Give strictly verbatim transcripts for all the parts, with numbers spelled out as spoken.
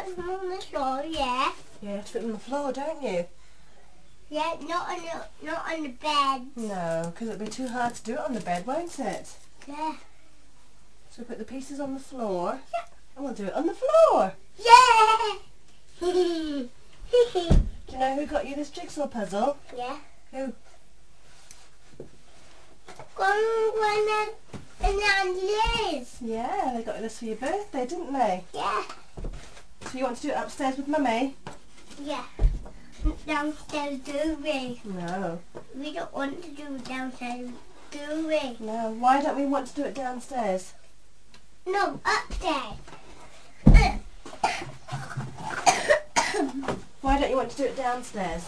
put them on the floor, yeah. Yeah, you have to put them on the floor, don't you? Yeah, not on the, not on the bed. No, because it'll be too hard to do it on the bed, won't it? Yeah. So we put the pieces on the floor. Yeah. And we'll do it on the floor. Yeah! Do you know who got you this jigsaw puzzle? Yeah. Who? Gwen and Auntie Liz. Yeah, they got you this for your birthday, didn't they? Yeah. So you want to do it upstairs with Mummy? Yeah. Downstairs, do we? No. We don't want to do it downstairs, do we? No. Why don't we want to do it downstairs? No, upstairs. Why don't you want to do it downstairs?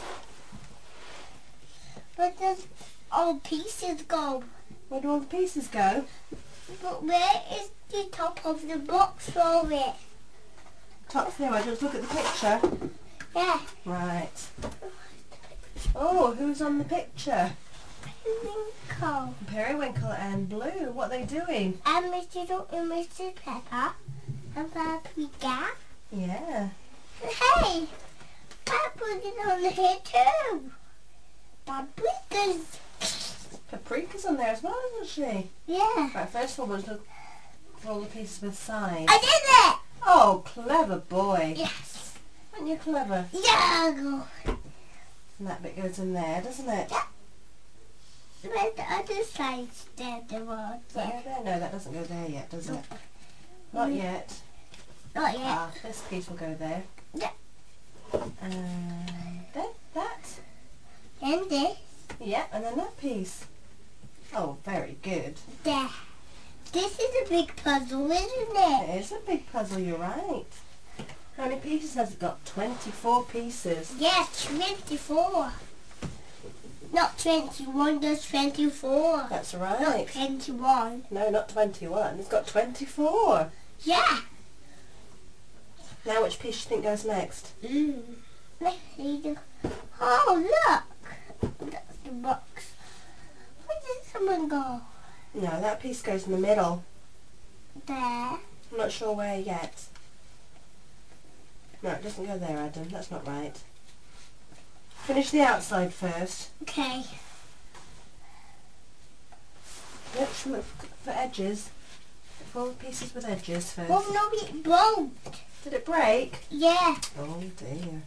Where does all pieces go? Where do all the pieces go? But where is the top of the box for it? Top there, I just look at the picture. Yeah. Right. Oh, who's on the picture? Periwinkle. Periwinkle and Blue. What are they doing? And Mister Duck and Mister Pepper. And Paprika. Yeah. Hey! Paprika's on here too. Paprika's. Paprika's on there as well, isn't she? Yeah. Right, first of all, we'll look for all the pieces with sides. I did it! Oh, clever boy. Yes. Aren't you clever? Yeah, good. And that bit goes in there, doesn't it? Yeah. Where's the other side there, the one Does that there? go there? No, that doesn't go there yet, does it? Not yet. Not yet. Ah, this piece will go there. Yeah. And then that. Then this. Yeah, and then that piece. Oh, very good. There. This is a big puzzle, isn't it? It is a big puzzle, you're right. How many pieces has it got? twenty-four pieces. Yeah, twenty-four. Not twenty-one, just twenty-four. That's Not right. twenty-one. No, not twenty-one. It's got twenty-four. Yeah. Now which piece do you think goes next? Mm. Let's see the... Oh, look. That's the box. Where did someone go? No, that piece goes in the middle. There. I'm not sure where yet. No, it doesn't go there, Adam. That's not right. Finish the outside first. Okay. Look for for edges. For all the pieces with edges first. Oh, no, it broke. Did it break? Yeah. Oh dear.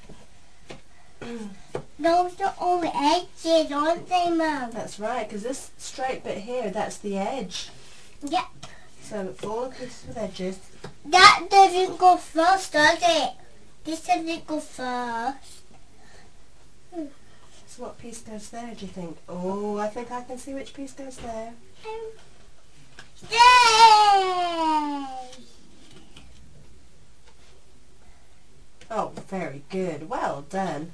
Those are all the edges, aren't they, Mum? That's right, because this straight bit here, that's the edge. Yep. So look for all the pieces with edges. That doesn't go first, does it? This doesn't go first. So what piece goes there, do you think? Oh, I think I can see which piece goes there. Yay! Oh, very good. Well done.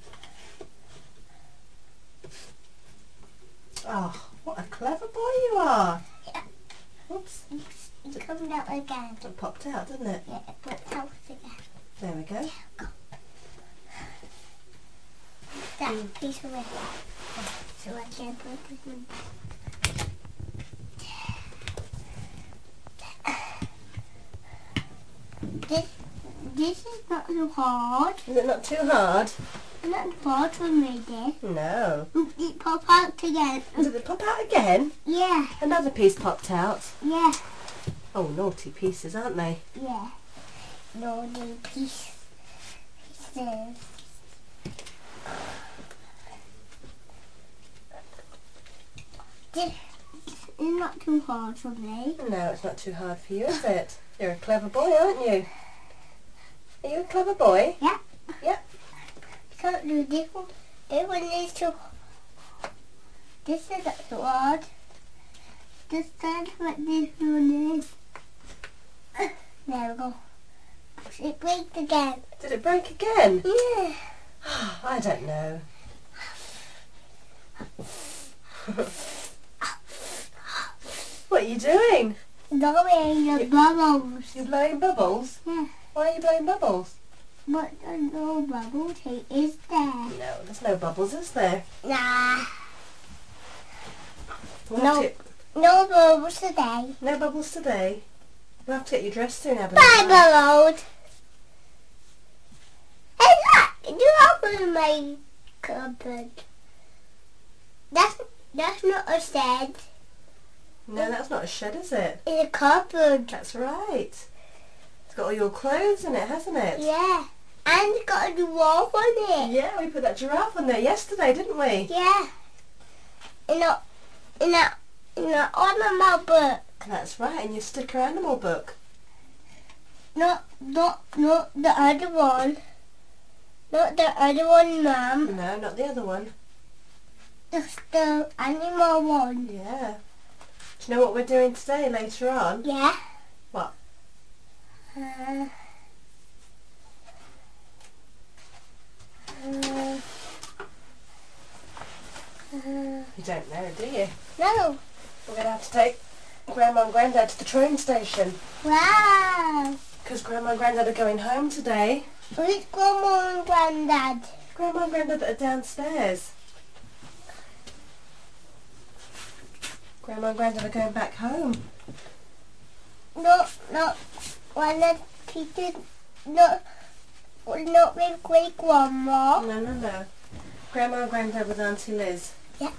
Oh, what a clever boy you are. Yeah. Oops. It comes out again. It popped out, didn't it? Yeah, it pops out again. There we go. That piece of it. So I can put this one back. This, this is not so hard. Is it not too hard? Not hard for me, this. No. It pop out again. Did it pop out again? Yeah, Another piece popped out. yeah, Oh, naughty pieces, aren't they? yeah. No new piece. Pieces. This is not too hard for me. No, it's not too hard for you, is it? You're a clever boy, aren't you? Are you a clever boy? Yeah. Yep. Can't do this one. This one is too. This is not too hard. Just that's what this one is. There we go. It breaks again. Did it break again? Yeah. I don't know. What are you doing? Blowing the You- bubbles. You're blowing bubbles? Yeah. Why are you blowing bubbles? But there's no bubble tape, is there? No, there's no bubbles, is there? Nah. We'll No. have to- No bubbles today. no bubbles today. We'll have to get you dressed soon, Abby. Bye, bubbles. was my cupboard. That's that's not a shed. No, that's not a shed, is it? It's a cupboard. That's right. It's got all your clothes in it, hasn't it? Yeah. And it's got a dwarf on it. Yeah, we put that giraffe on there yesterday, didn't we? Yeah. In a in a in an animal book. That's right, in your sticker animal book. Not not not the other one. Not the other one, Mum. No, not the other one. Just the animal one. Yeah. Do you know what we're doing today later on? Yeah. What? Uh, uh, uh, You don't know, do you? no. We're going to have to take Grandma and Grandad to the train station. Wow. Because Grandma and Grandad are going home today. Who's Grandma and Grandad? Grandma and Grandad are downstairs. Grandma and Grandad are going back home. Not not one of Peter. Not not with great grandma. No, no, no. Grandma and Grandad with Auntie Liz. Yeah.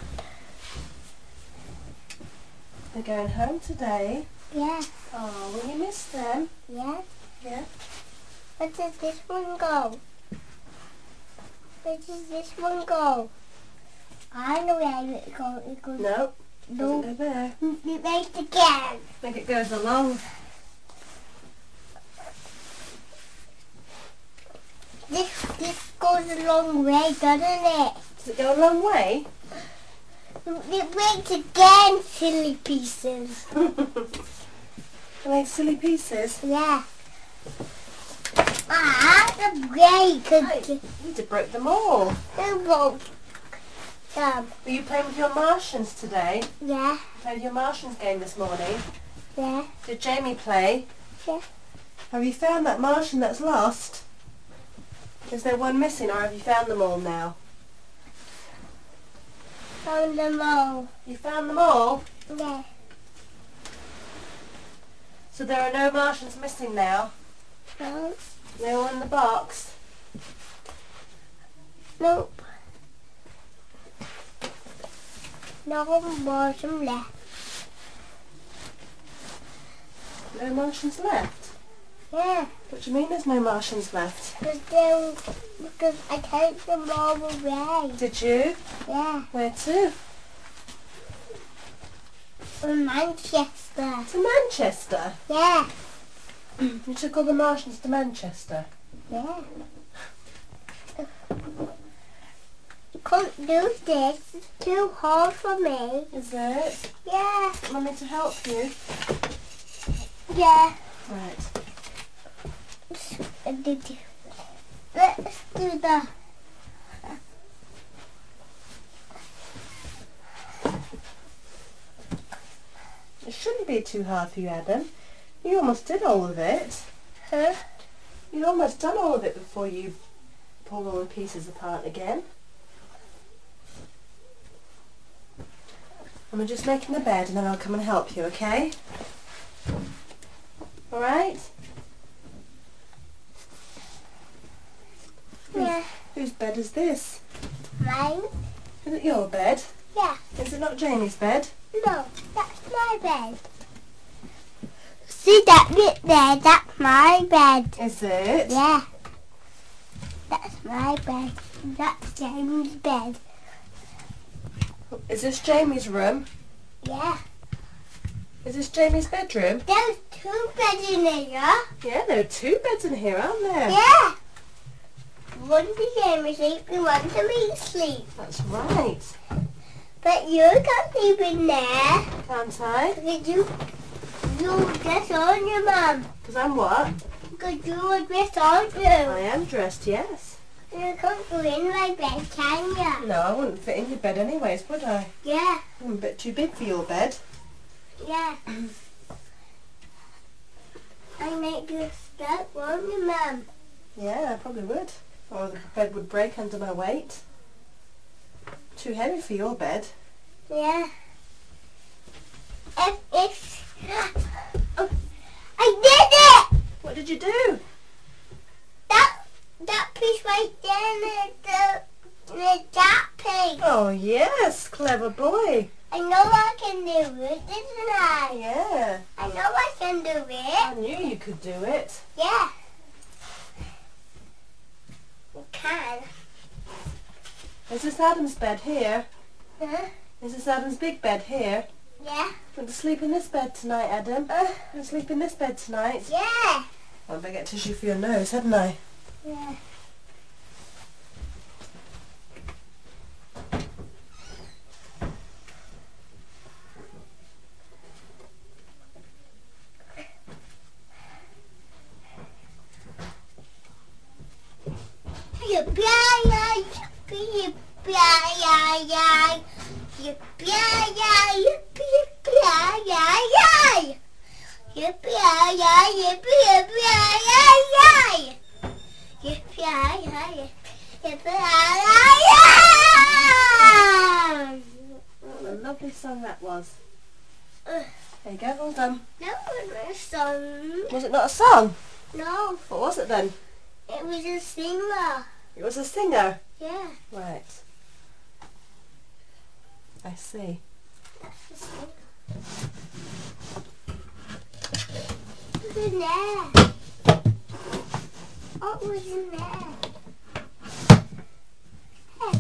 They're going home today. Yeah. Oh, will you miss them? Yeah. Yeah. Where does this one go? Where does this one go? I know where it goes. It goes. No. No. Doesn't go there. It makes again. I think it goes along. This this goes a long way, doesn't it? Does it go a long way? It makes again, silly pieces. Are they silly pieces? Yeah. Ah, the break. Hey, you just broke them all. Who broke them? Were you playing with your Martians today? Yeah. You played your Martians game this morning. Yeah. Did Jamie play? Yeah. Have you found that Martian that's lost? Is there one missing, or have you found them all now? Found them all. You found them all? Yeah. So there are no Martians missing now? No. They're all in the box? Nope. No Martian left. No Martians left? Yeah. What do you mean there's no Martians left? Because they, because I take them all away. Did you? Yeah. Where to? From Manchester. To Manchester? Yeah. You took all the Martians to Manchester? Yeah. Can't do this. It's too hard for me. Is it? Yeah. Want me to help you? Yeah. Right. Let's do that. It shouldn't be too hard for you, Adam. You almost did all of it. Huh? You'd almost done all of it before you pulled all the pieces apart again. And we're just making the bed and then I'll come and help you, okay? Alright? Yeah. Whose bed is this? Mine? Is it your bed? Yeah. Is it not Jamie's bed? No, that's my bed. See that bit there? That's my bed. Is it? Yeah. That's my bed. That's Jamie's bed. Is this Jamie's room? Yeah. Is this Jamie's bedroom? There's two beds in here. Yeah, there are two beds in here, aren't there? Yeah. One to Jamie sleep and one to me sleep. That's right. But you can't sleep in there. Can't I? Because you, you dress on you, Mum. Because I'm what? Because you are dressed on you. I am dressed, yes. You can't go in my bed, can you? No, I wouldn't fit in your bed anyways, would I? Yeah. I'm a bit too big for your bed. Yeah. I make you stuck, won't you, Mum? Yeah, I probably would. Or the bed would break under my weight. Too heavy for your bed. Yeah. If, if, oh, I did it! What did you do? That, that that piece right there in the, the that piece. Oh, yes. Clever boy. I know I can do it, didn't I? Yeah. I know I can do I it. knew you could do it. Yeah. You can. Is this Adam's bed here? Huh? Is this Adam's big bed here? Yeah. Want to sleep in this bed tonight, Adam? Uh, Want to sleep in this bed tonight? yeah. I better get tissue for your nose, hadn't I? Yeah. Yippee yay, yippee yay, yay, yippee yay, yippee yay, yippee yay, yippee yay, yippee yay, yippee yay. What a lovely song that was. Uh, There you go, well done. That wasn't a song. Was it not a song? No, What was it then? it was a singer. It was a singer. Yeah, Right. I see. that's a singer. What was in there? What was in there? Hey.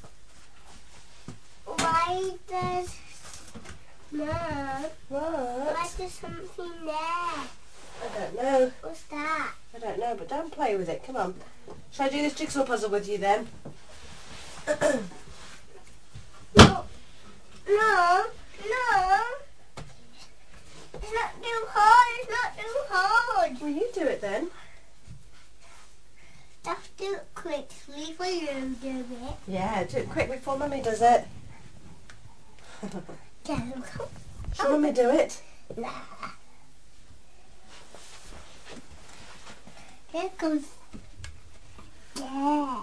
Why does Mom? Why What? there's something there? I don't know. What's that? I don't know, but don't play with it. Come on. Shall I do this jigsaw puzzle with you then? No, no, no. It's not too hard. It's not too hard. Will you do it then? Have to do it quickly for you to do it. Yeah, do it quick before Mummy does it. Go. Shall Mummy do it? Nah. Here comes. Yeah.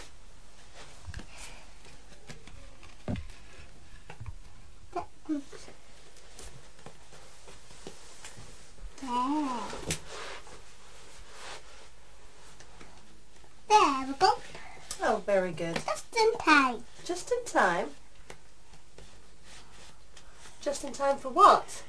That comes. Yeah. There we go. Oh, very good. Just in time. Just in time. Just in time for what?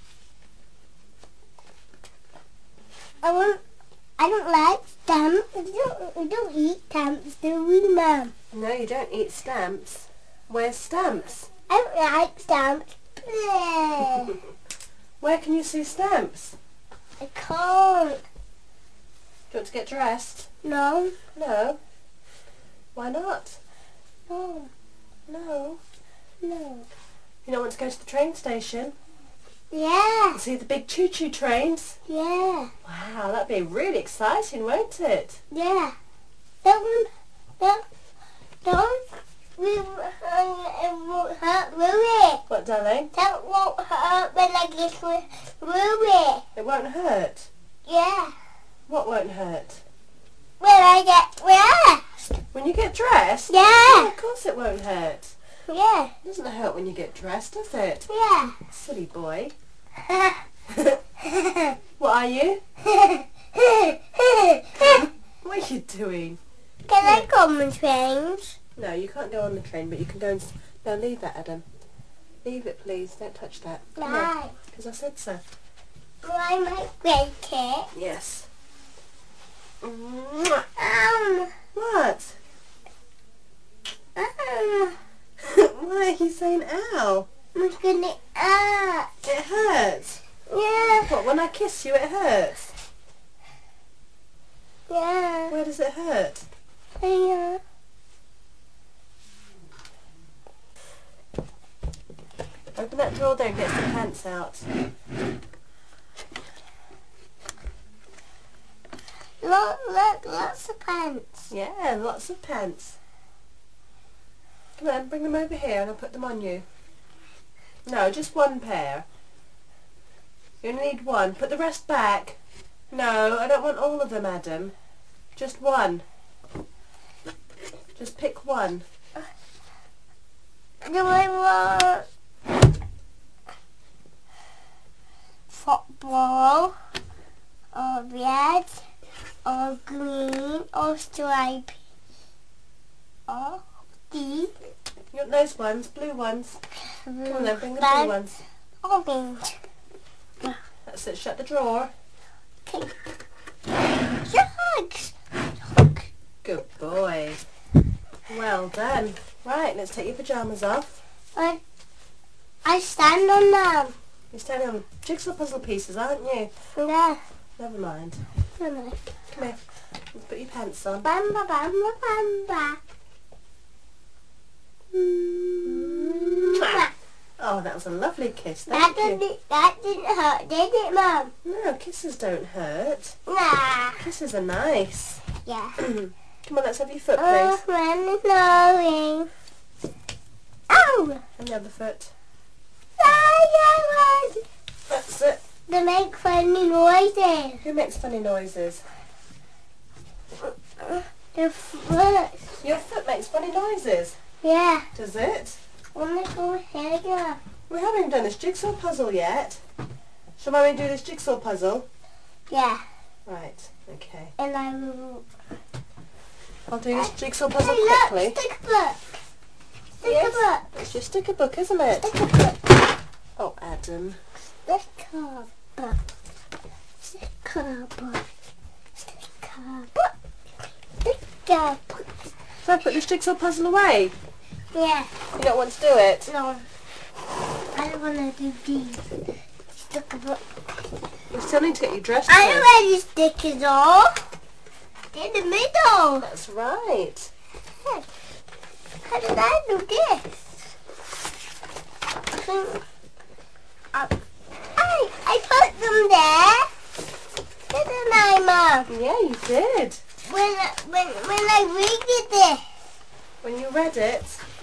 I want. I don't like stamps. We don't, we don't eat stamps, do we, Mum? No, you don't eat stamps. Where's stamps? I don't like stamps. Bleh. Where can you see stamps? I can't. Do you want to get dressed? No. No. Why not? No. No. No. You don't want to go to the train station? Yeah. See the big choo-choo trains? Yeah. Wow, that'd be really exciting, won't it? Yeah. Don't. Don't. Don't. We, um, it won't hurt, will it? What, darling? That won't hurt when I get with, will it? It won't hurt. Yeah. What won't hurt? When I get dressed. When you get dressed? Yeah. Of course it won't hurt. Yeah. It doesn't hurt when you get dressed, does it? Yeah. Silly boy. What are you? What are you doing? Can I come and change? No, you can't go on the train, but you can go and... S no, leave that, Adam. Leave it, please. Don't touch that. Why? Because I said so. I might break it. Yes. Mwah. Um. What? Um. Why are you saying ow? I'm gonna up. It hurts. Yeah. What, when I kiss you it hurts? Yeah. Where does it hurt? Yeah. Open that drawer there and get some pants out. Look, look, lots of pants. Yeah, lots of pants. Come on, bring them over here and I'll put them on you. No, just one pair. You only need one. Put the rest back. No, I don't want all of them, Adam. Just one. Just pick one. Do I want football or red or green or stripe. Oh, these. You want those ones? Blue ones? Come on then, bring the Red, blue ones. orange. That's it, shut the drawer. Okay. Shucks. Shucks. Good boy. Well done. Right, let's take your pyjamas off. But I stand on them. You're standing on jigsaw puzzle pieces, aren't you? Yeah. Never mind. Bamba, Come here. Let's put your pants on. bamba, bamba, bamba. Mwah. Oh, that was a lovely kiss. That Thank you. didn't, that didn't hurt, did it, Mum? No, kisses don't hurt. Nah. Kisses are nice. Yeah. Come on, let's have your foot, Oh, please. man is knowing. Ow! And the other foot. Fire! That's it. They make funny noises. Who makes funny noises? The foot. Your foot makes funny noises. Yeah. Does it? When they go here. We haven't even done this jigsaw puzzle yet. Shall Mummy do this jigsaw puzzle? Yeah. Right, okay. And I will. I'll do this jigsaw puzzle Hey, look, quickly. stick a book. Stick Yes. a book. It's your sticker book, isn't it? Stick a book. Oh, Adam. Stick a book. Stick a book. Stick a book. Stick a book. So I put this jigsaw puzzle away. Yeah. You don't want to do it? No. I don't want to do these. Stick a book. We still need to get you dressed I first. already stick it off. In the middle. That's right. How did I do this? I, I, I put them there. Didn't I, Mum? Yeah, you did. When, I- when, when I read this. When you read it.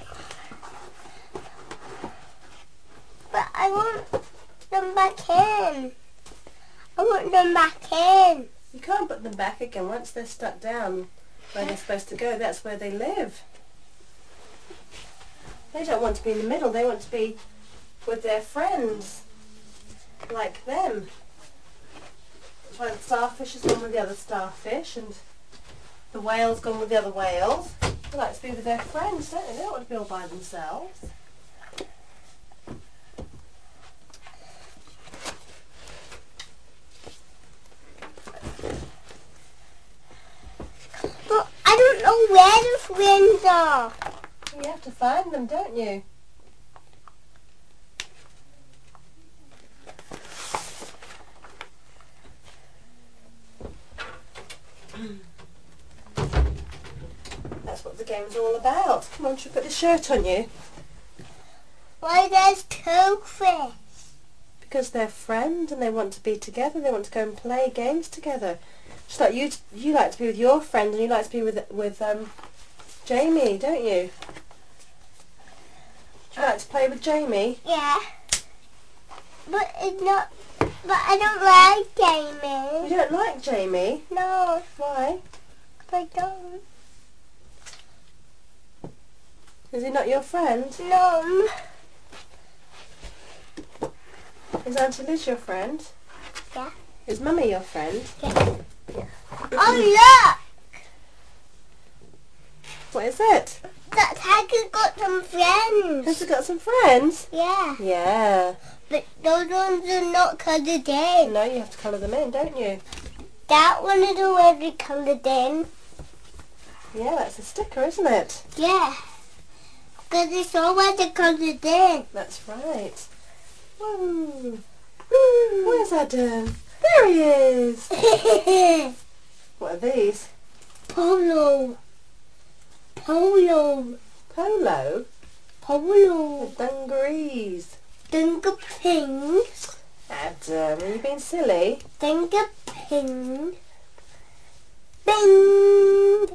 But I want them back in. I want them back in. You can't put them back again once they're stuck down where they're supposed to go. That's where they live. They don't want to be in the middle. They want to be with their friends, like them. That's why the starfish has gone with the other starfish and the whale's gone with the other whales. They like to be with their friends, don't they? They don't want to be all by themselves. But I don't know where the friends are. You have to find them, don't you? That's what the game's all about. Come on, should we put this shirt on you? Why there's two fish? Because they're friends and they want to be together. They want to go and play games together. Just like you, you like to be with your friend and you like to be with with um, Jamie, don't you? Do you like to play with Jamie? Yeah. But it's not. But I don't like You Jamie. don't like Jamie? No, Why? I don't. Is he not your friend? No. Is Auntie Liz your friend? Yeah. Is Mummy your friend? Oh look! What is it? That tiger's got some friends. Has he got some friends? Yeah. Yeah. But those ones are not coloured in. No, you have to colour them in, don't you? That one is already coloured in. Yeah, that's a sticker, isn't it? Yeah. Because it's already coloured in. That's right. Woo. Where's Adam? There he is. What are these? Polo. Polo. Polo? Polo. Dungarees. Dunga ping. Adam, are you being silly? Dunga ping. Bing.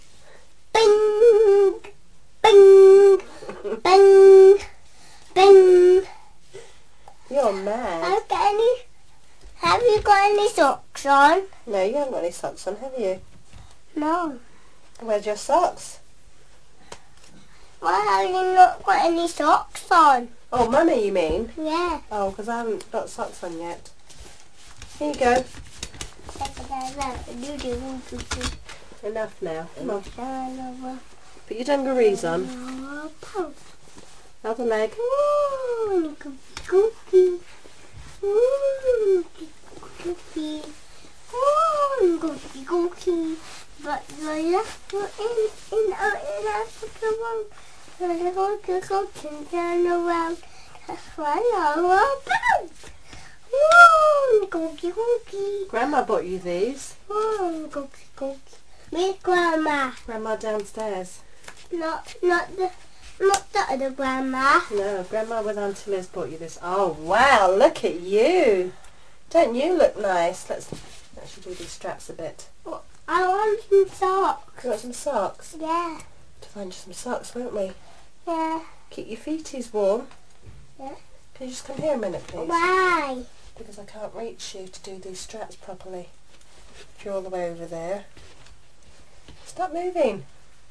Bing. Bing. Bing. Bing. You're mad. Have, got any, have you got any socks on? No, you haven't got any socks on, have you? No. Where's your socks? Why have you not got any socks on? Oh, Mummy, you mean? Yeah. Oh, because I haven't got socks on yet. Here you go. Enough now. Come on. Another Put your dungarees on. post. Other leg. Ooh, cookie. Ooh, cookie. Ooh, cookie, cookie. But the left foot in, in, uh, in Africa one. So the whole cookie can turn around. That's why I love bounce. Ooh, cookie, cookie. Grandma bought you these. Ooh, cookie, cookie. Miss Grandma. Grandma downstairs. Not, not the, not the other grandma. No, Grandma with Auntie Liz bought you this. Oh wow, look at you. Don't you look nice? Let's actually do these straps a bit. I want some socks. You want some socks? Yeah, To find you some socks, won't we? yeah. Keep your feeties warm. Yeah. Can you just come here a minute, please? Why? Because I can't reach you to do these straps properly. If you're all the way over there. Stop moving.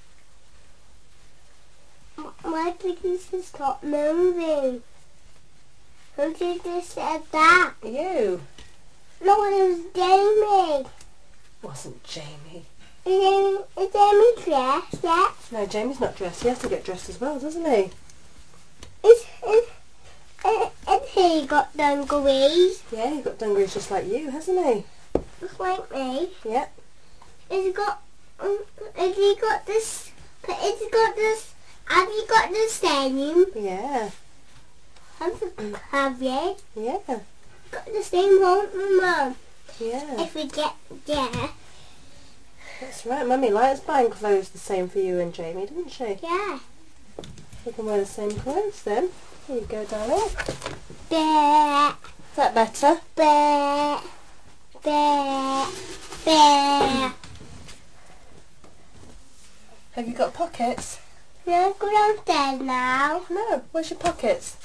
Why did you just stop moving? Who did you say that? You. No, it was Jamie. Wasn't Jamie. Is Jamie, is Jamie dressed yet? No, Jamie's not dressed. He has to get dressed as well, doesn't he? Is, is, is, is he got dungarees? Yeah, he's got dungarees just like you, hasn't he? Just like me. Yep. Has he got, um, has he got this, has he got this, have you got the same? Yeah. Have you, have you? Yeah. Got the same one from Mum. Yeah. If we get there. That's right. Mummy likes buying clothes the same for you and Jamie, didn't she? Yeah. We can wear the same clothes then. Here you go, darling. Bear, Is that better? bear, bear, bear. Have you got pockets? No, go downstairs now. No. Where's your pockets?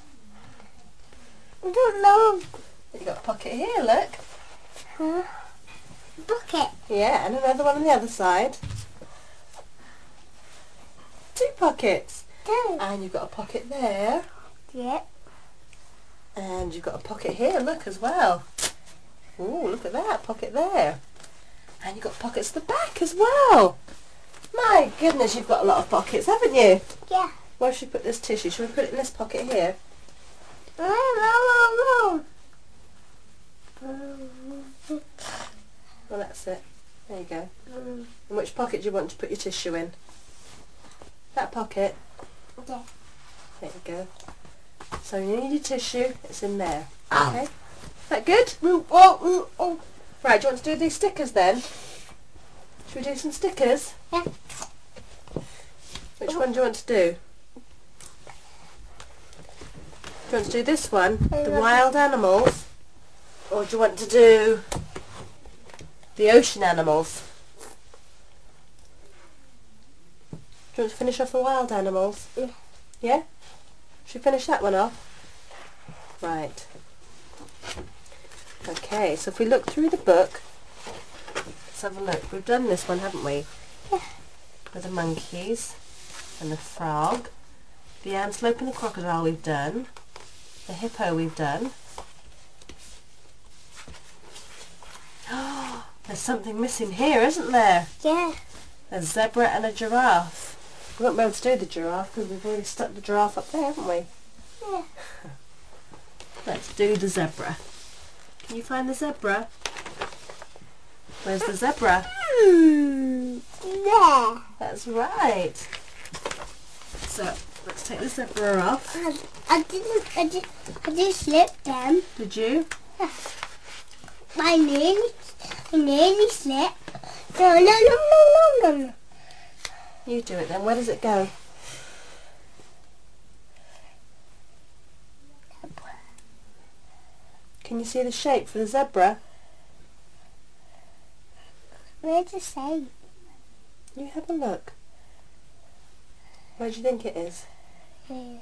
I don't know. You got a pocket here, look. Huh? Bucket. Yeah, and another one on the other side. Two pockets. Two. And you've got a pocket there. Yep. And you've got a pocket here, look, as well. Ooh, look at that, pocket there. And you've got pockets at the back as well. My goodness, you've got a lot of pockets, haven't you? Yeah. Where should we put this tissue? Should we put it in this pocket here? No, no, Well, that's it. There you go. no, no. And which pocket do you want to put your tissue in? That pocket? Yeah. There you go. So you need your tissue, it's in there. Okay? Is that good? Oh, oh, oh. Right, do you want to do these stickers then? Should we do some stickers? Yeah. Which one do you want to do? Do you want to do this one, the wild animals? Or do you want to do the ocean animals? Do you want to finish off the wild animals? Yeah. Yeah? Should we finish that one off? Right. Okay, so if we look through the book, let's have a look. We've done this one, haven't we? Yeah. With the monkeys and the frog, the antelope and the crocodile we've done, the hippo we've done. There's something missing here, isn't there? Yeah. A zebra and a giraffe. We won't be able to do the giraffe because we've already stuck the giraffe up there, haven't we? Yeah. Let's do the zebra. Can you find the zebra? Where's the zebra? Hmm. Yeah. That's right. So, let's take the zebra off. I, I didn't, I did, I did slip them. Did you? I nearly, I nearly slipped. No, no, no, no, no, no. You do it then. Where does it go? Can you see the shape for the zebra? Where's the say? You have a look. Where do you think it is? Here.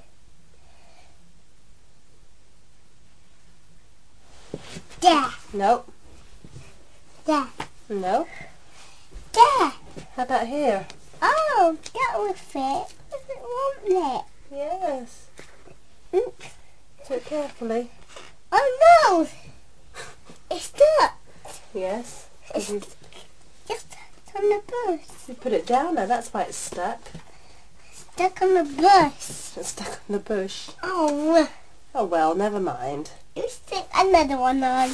There, Nope. there, No. there. How about here? Oh, that will fit. It won't Yes. it? Mm. Do it carefully. Oh no! It's stuck. Yes. It's Mhm. just on the bus. You put it down now, that's why it's stuck. Stuck on the bus. It's stuck on the bush. Oh. Oh well, never mind. You stick another one on.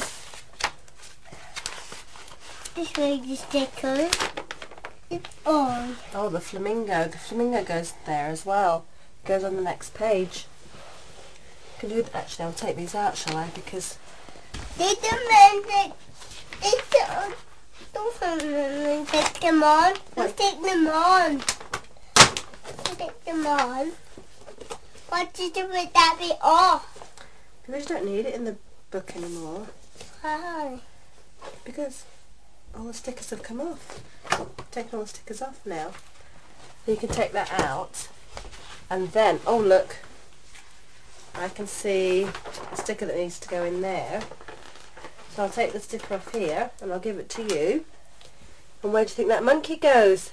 This way the sticker. It's on. Oh, the flamingo. The flamingo goes there as well. Goes on the next page. Can do th- Actually, I'll take these out, shall I? Because Did the man that it's don't take them on. Don't take them on. Don't take them on. What did you put that bit off? because you don't need it in the book anymore. Why? Because all the stickers have come off. Taking all the stickers off now. You can take that out. And then, oh look, I can see a sticker that needs to go in there. So I'll take the sticker off here and I'll give it to you. And where do you think that monkey goes?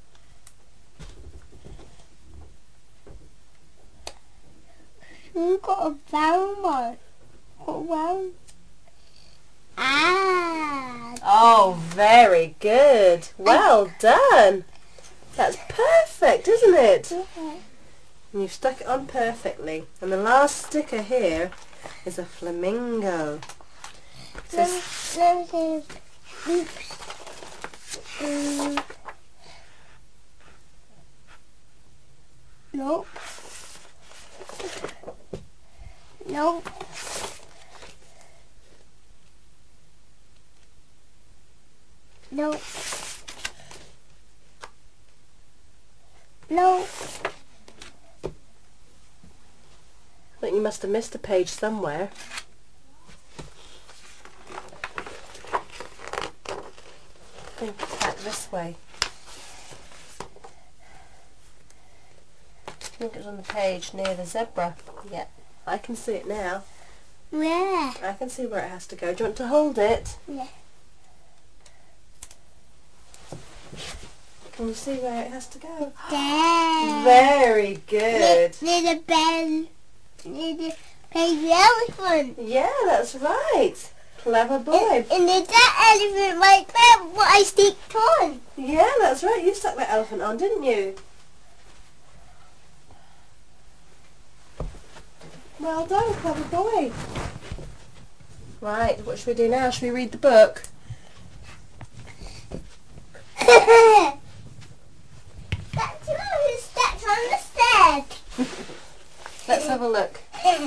You got a brown one. Got one. Ah. Oh, very good. Well done. That's perfect, isn't it? Okay. And you've stuck it on perfectly. And the last sticker here is a flamingo. It Let says, me, let me see. Oops. Um, nope. Nope. Nope. Nope. I think you must have missed a page somewhere. I think it's back this way. I think it's on the page near the zebra. Yeah, I can see it now. Where? I can see where it has to go. Do you want to hold it? Yeah. Can you see where it has to go? There. Very good. Near the bell. Near the baby elephant. Yeah, that's right. Clever boy. And, and there's that elephant right there, what I sticked on. Yeah, that's right. You stuck that elephant on, didn't you? Well done, clever boy. Right, what should we do now? Should we read the book? That's who stepped on the stairs. Let's have a look.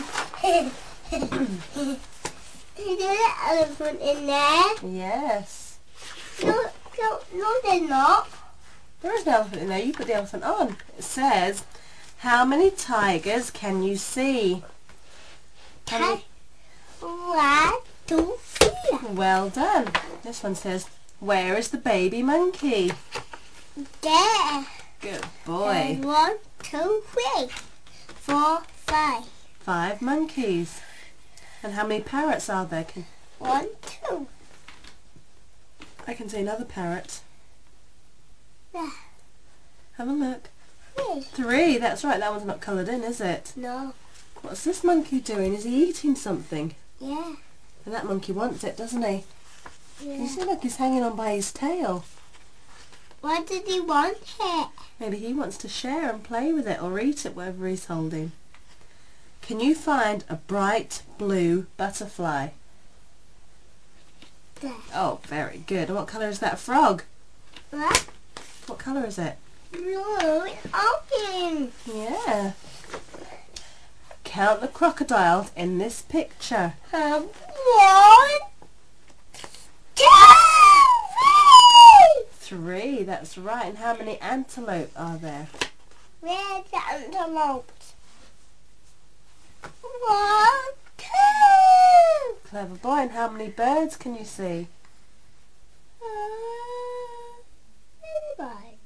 Is there an elephant in there? Yes. No, no, no, there's not. There is an elephant in there. You put the elephant on. It says, how many tigers can you see? How many- One, two, three. Well done. This one says, where is the baby monkey? There. Good And boy. one, two, three, four, five. Five monkeys. And how many parrots are there? Can, One, two. I can see another parrot. There. Have a look. Three. Three, that's right. That one's not coloured in, is it? No. What's this monkey doing? Is he eating something? Yeah. And that monkey wants it, doesn't he? Can you Yeah. see, look, he's hanging on by his tail. Why did he want it? Maybe he wants to share and play with it or eat it, whatever he's holding. Can you find a bright blue butterfly? There. Oh, very good. And what colour is that frog? What? What colour is it? No, it's open. Yeah. Count the crocodiles in this picture. Um, one, two, three. Three, that's right. And how many antelope are there? Where's the antelope? One, two. Clever boy. And how many birds can you see? Uh, anybody?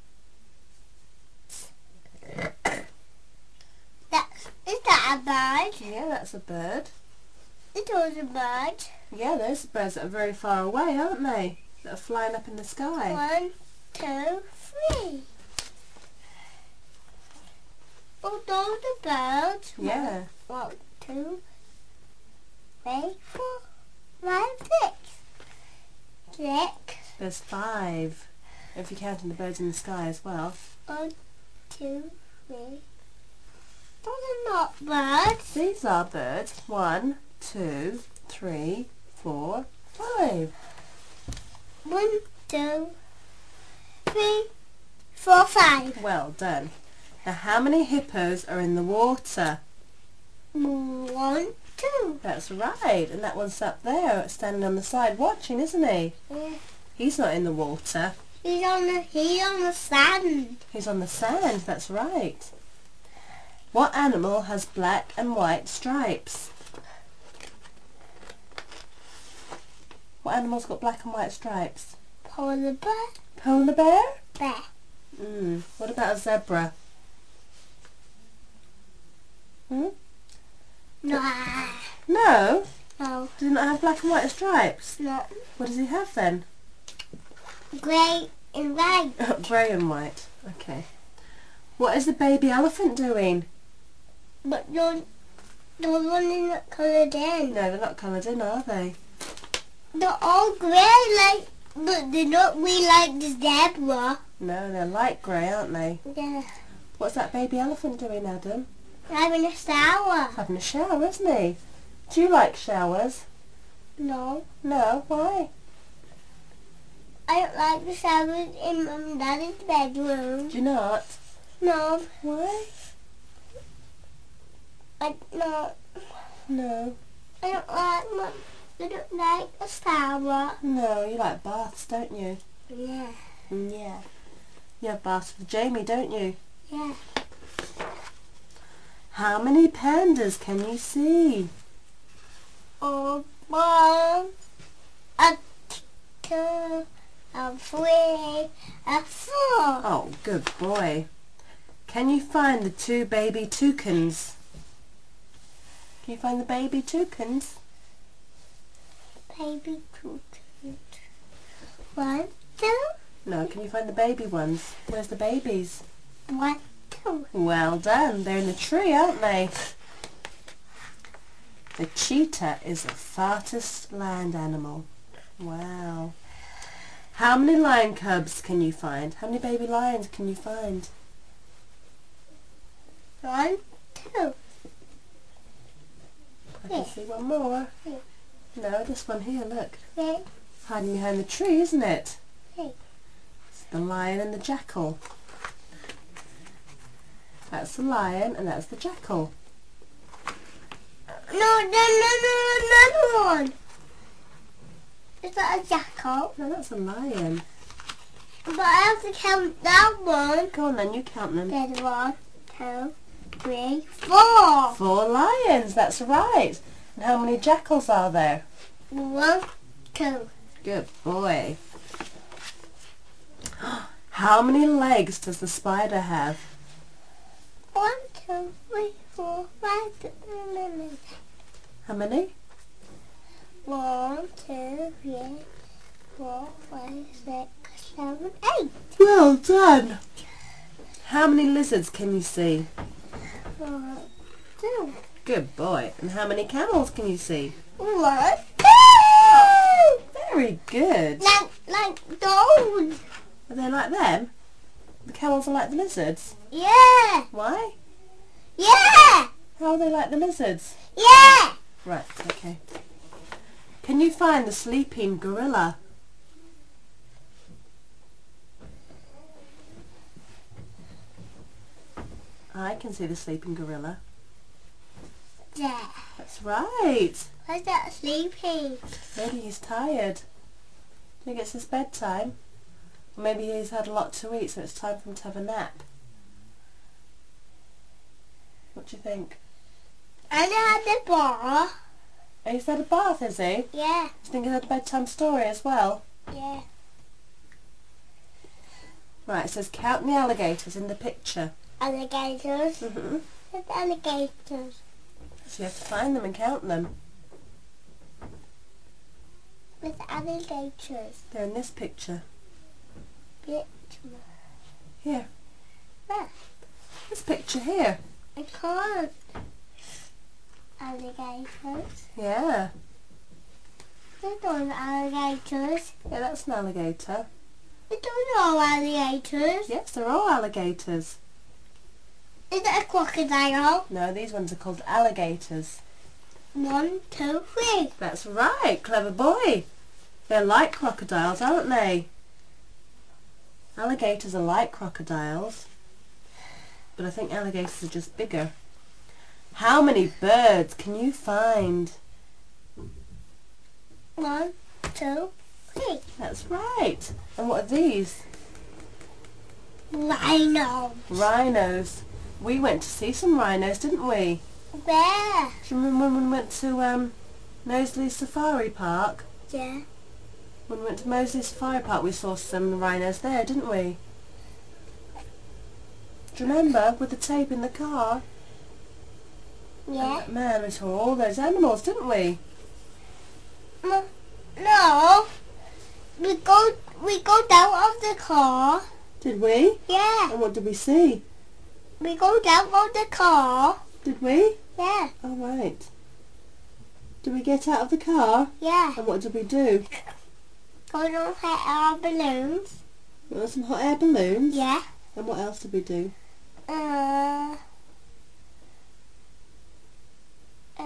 That's, is that a bird? Yeah, that's a bird. It was a bird. Yeah, those birds that are very far away, aren't they? That are flying up in the sky. One, two, three. Oh, those are birds. Yeah. One, two, three, four, five, six. Six. There's five. if you're counting the birds in the sky as well. One, two, three. Those are not birds. These are birds. One, two, three, four, five. One, two, three, four, five. Well done. Now how many hippos are in the water? One, two. That's right. And that one's up there, standing on the side watching, isn't he? Yeah. He's not in the water. He's on the he's on the sand. He's on the sand, that's right. What animal has black and white stripes? What animal's got black and white stripes? Polar bear. Polar bear? Bear. Mm. What about a zebra? Hmm? No. No? No. Does he not have black and white stripes? No. What does he have then? Grey and white. Grey and white. Okay. What is the baby elephant doing? But those those ones are not coloured in. No, they're not coloured in, are they? They're all grey, like, but they're not really like the zebra. No, they're light grey, aren't they? Yeah. What's that baby elephant doing, Adam? Having a shower. Having a shower, isn't he? Do you like showers? No. No, why? I don't like the showers in Mum and Daddy's bedroom. Do you not? No. Why? I no. No. I don't like Mum. I don't like a shower. No, you like baths, don't you? Yeah. Mm, yeah. You have baths with Jamie, don't you? Yeah. How many pandas can you see? Oh, one, a two, a three, a four. Oh, good boy. Can you find the two baby toucans? Can you find the baby toucans? Baby two, two, one, two, No, can you find the baby ones? Where's the babies? one, two. Well done. They're in the tree, aren't they? The cheetah is the fastest land animal. Wow. How many lion cubs can you find? How many baby lions can you find? One, two. I can see one more. Here. No, this one here, look. Three, It's hiding behind the tree, isn't it? three. It's the lion and the jackal. That's the lion and that's the jackal. No, no, no, no, another one. Is that a jackal? No, that's a lion. But I have to count that one. Go on then, you count them. There's one, two, three, four. Four lions, that's right. And how many jackals are there? One, two. Good boy. How many legs does the spider have? One, two, three, four, five, six, seven, eight. How many? One, two, three, four, five, six, seven, eight. Well done. How many lizards can you see? One, two. Good boy. And how many camels can you see? One, two. Very good. Like, like those. Are they like them? The camels are like the lizards. Yeah. Why? Yeah. How are they like the lizards? Yeah. Right, okay. Can you find the sleeping gorilla? I can see the sleeping gorilla. Yeah. That's right. Why's that sleeping? Maybe he's tired. I think it's his bedtime. Or maybe he's had a lot to eat, so it's time for him to have a nap. What do you think? And I had the bar. Oh, he's had a bath, is he? Yeah. Do you think he's had a bedtime story as well? Yeah. Right, it says count the alligators in the picture. Alligators. Mm-hmm. There's alligators. So you have to find them and count them. There's alligators. They're in this picture. Picture. Here. There. This picture here. I can't. Alligators. Yeah. There's those alligators. Yeah, that's an alligator. Those are alligators. Yes, they're all alligators. Is it a crocodile? No, these ones are called alligators. One, two, three. That's right, clever boy. They're like crocodiles, aren't they? Alligators are like crocodiles, but I think alligators are just bigger. How many birds can you find? One, two, three. That's right. And what are these? Rhino. Rhinos. We went to see some rhinos, didn't we? Where? Do you remember when we went to um, Moseley Safari Park? Yeah. When we went to Moseley Safari Park we saw some rhinos there, didn't we? Do you remember, with the tape in the car? Yeah. And, man, we saw all those animals, didn't we? No. No. We go. We go down of the car. Did we? Yeah. And what did we see? We go down of the car. Did we? Yeah. Oh, right. Did we get out of the car? Yeah. And what did we do? Go down hit our balloons. We got some hot air balloons? Yeah. And what else did we do? Uh. Uh.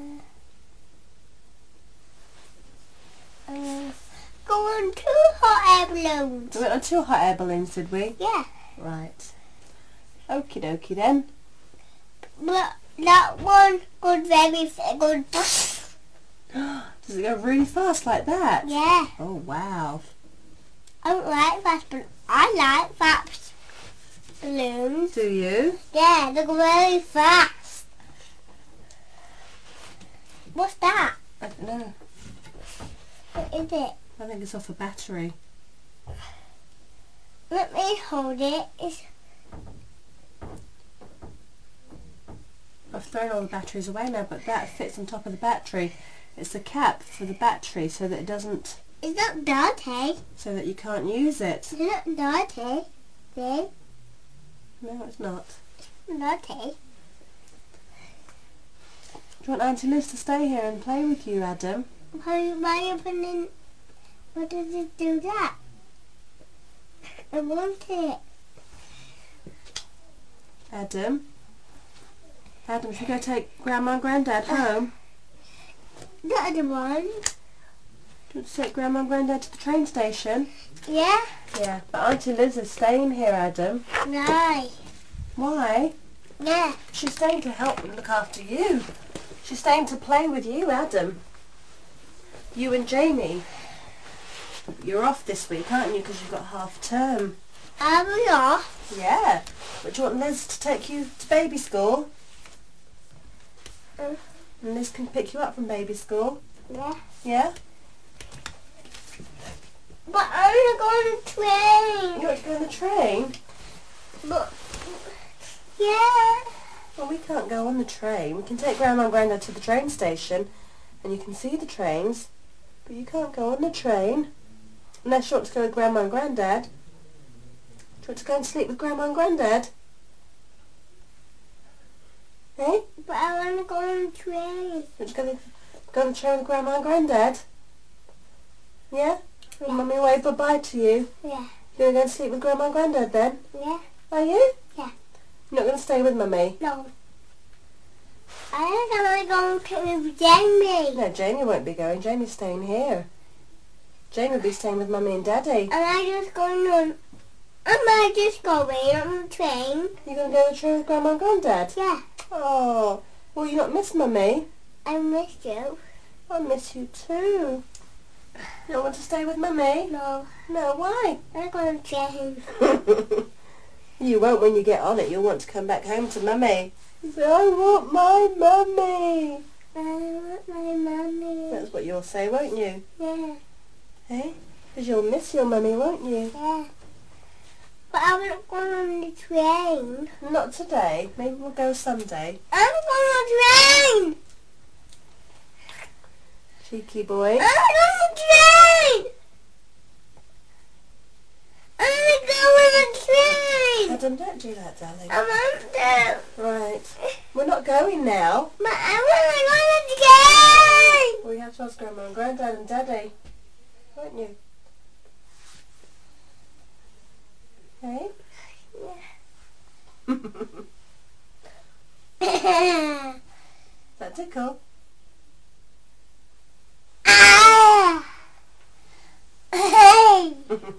Uh. Go on two hot air balloons. We went on two hot air balloons, did we? Yeah. Right. Okie dokie then. But that one goes very fast. Goes. Does it go really fast like that? Yeah. Oh, wow. I don't like fast, but I like fast balloons. Do you? Yeah, they go very fast. What's that? I don't know. What is it? I think it's off a battery. Let me hold it. It's I've thrown all the batteries away now, but that fits on top of the battery. It's the cap for the battery so that it doesn't, it's not dirty. so that you can't use it. It's not dirty. See? No, it's not. Dirty. Do you want Auntie Liz to stay here and play with you, Adam? Why, why you putting? What does it do that? I want it. Adam? Adam, should we go take Grandma and Grandad home? The other one. Do you want to take Grandma and Grandad to the train station? Yeah? Yeah, but Auntie Liz is staying here, Adam. No. Why? Yeah. She's staying to help and look after you. She's staying to play with you, Adam. You and Jamie. You're off this week, aren't you? Because you've got half term. Are we off? Yeah. But do you want Liz to take you to baby school? Mm. And Liz can pick you up from baby school? Yeah. Yeah? But I want to go on the train. You want to go on the train? But, yeah. Well, we can't go on the train. We can take Grandma and Grandad to the train station and you can see the trains, but you can't go on the train unless you want to go with Grandma and Grandad. Do you want to go and sleep with Grandma and Grandad? Hey? But I want to go on the train. You want to go, the, go on the train with Grandma and Grandad? Yeah? Yeah. And Mummy wave bye-bye to you. Yeah. You're going to go and sleep with Grandma and Grandad then? Yeah. Are you? Yeah. You're not going to stay with Mummy? No. I want to go with Jamie. No, Jamie won't be going. Jamie's staying here. Jamie will be staying with Mummy and Daddy. And I just going on. Am I just going on the train? You're going to go on the train with Grandma and Grandad? Yeah. Oh, will you not miss Mummy? I miss you. I miss you too. You don't want to stay with Mummy? No. No, why? I'm going on the train. You won't when you get on it. You'll want to come back home to Mummy. You say, I want my Mummy. I want my mommy. That's what you'll say, won't you? Yeah. Hey? Because you'll miss your Mummy, won't you? Yeah. But I'm not going on the train. Not today. Maybe we'll go someday. I'm going on the train. Cheeky boy. I'm on the train. I'm going on the train. Adam, don't do that, darling. I'm on the Right. We're not going now. But I want to go on the train. We have to ask Grandma and Grandad and Daddy. Won't you? Okay. Yeah. Does that tickle? Ah! Hey!